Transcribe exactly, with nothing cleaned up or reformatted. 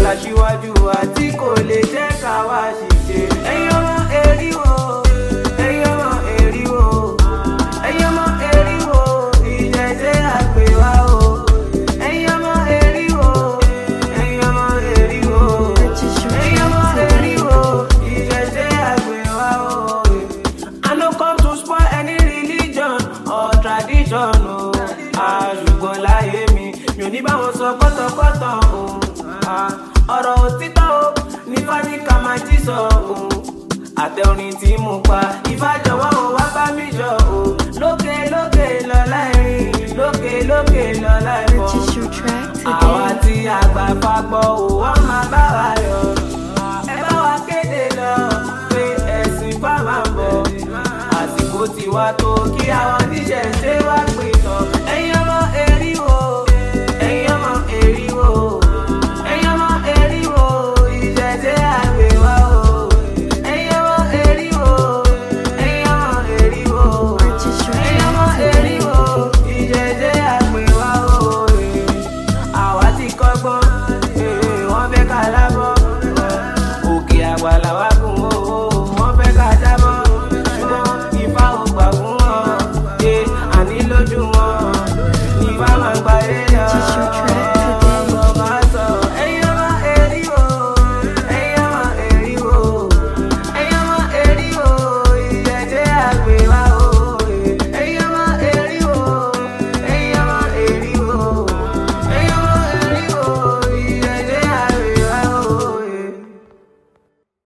aṣíwájú àti kò lè jẹ́ ká wá ṣìṣe. Ẹ̀yin ọmọ eriwo, ẹ̀yin ọmọ eriwo, ẹ̀yin ọmọ eriwo, ìjẹ̀jẹ̀ àgbè wa o. Ẹ̀yin ọmọ eriwo, ẹ̀yin ọmọ eriwo, ẹ̀yin ọmọ eriwo, ìjẹ̀jẹ̀ àgbè wa o. I no come to spoil any religion or tradition o. Àṣùgbọ́n láyé mi, mi ò ní bá wọn sọ pọ́tọ̀pọ́tọ̀ o. Ọ̀rọ̀ òtítọ́ o, ní fáníkà máa jí sọ o. Àtẹ orin tí mo pa, ìfàjọwọ́ o wá bá mi jọ o. Lókè lókè lọ́lá ẹ̀rín, lókè lókè lọ́lá ẹ̀fọ́. Àwa tí àgbà fagbọ́ o, wọ́n máa bá wa yọ. Ẹ bá wa kéde lọ pé ẹ̀sìn bá máa bọ̀. Àsìkò tiwa tó kí àwọn oníṣẹ̀ṣe wá pè tán. Ẹ̀yin